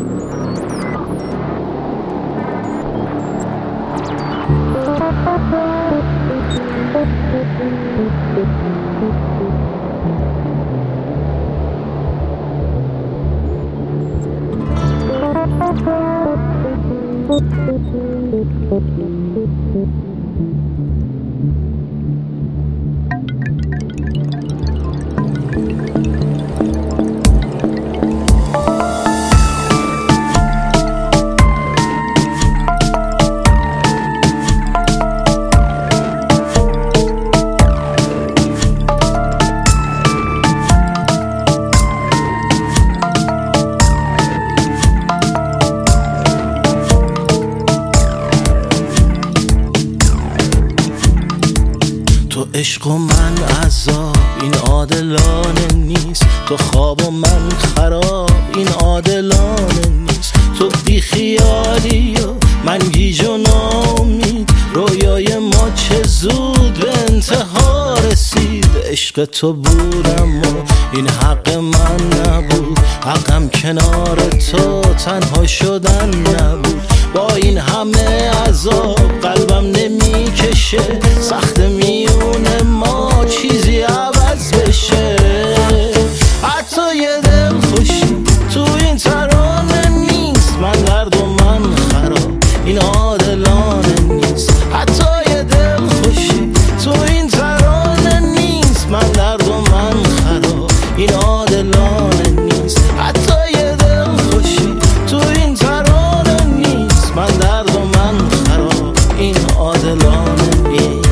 تو عشق و من عذاب، این عادلانه نیست. تو خواب و من خراب، این عادلانه نیست. تو بی خیالی و من گیج و ناامید، رویای ما چه زود به انتها رسید. عشق تو بودم و این حق من نبود، حقم کنار تو تنها شدن نبود. با این همه عذاب قلبم نمیکشه، سخت میونه ما چیزی عوض بشه. حتی یه دل خوشی تو این ترانه نیست، من درد و من خراب، این عادلانه نیست. حتی یه دل خوشی تو این ترانه نیست، من درد و من خراب، این عادلانه نیست. حتی یه دل خوشی تو این ترانه نیست، من درد و من خراب، این عادلانه نیست.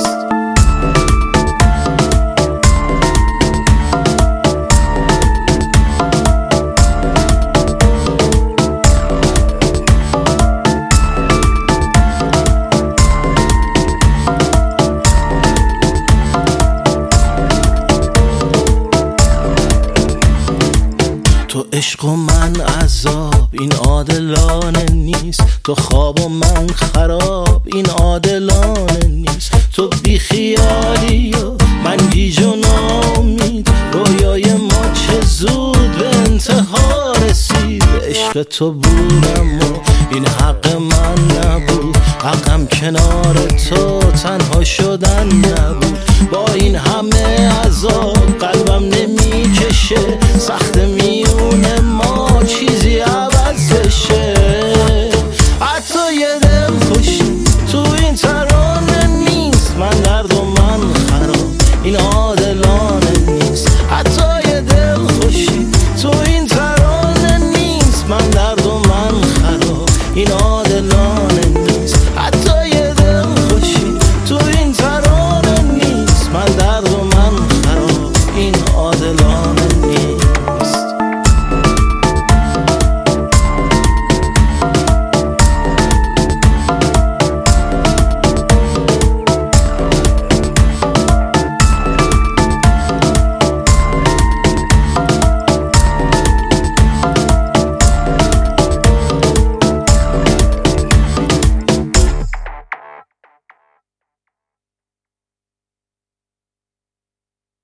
تو عشق و من عذاب، این عادلانه نیست. تو خواب و من خراب، این عادلانه نیست. تو بی خیالی و من گیج و ناامید، رویای ما چه زود به انتها رسید. عشق تو بودم و این حق من نبود، حقم کنار تو تنها شدن نبود. با این همه عذاب قلبم نمیکشه، سخت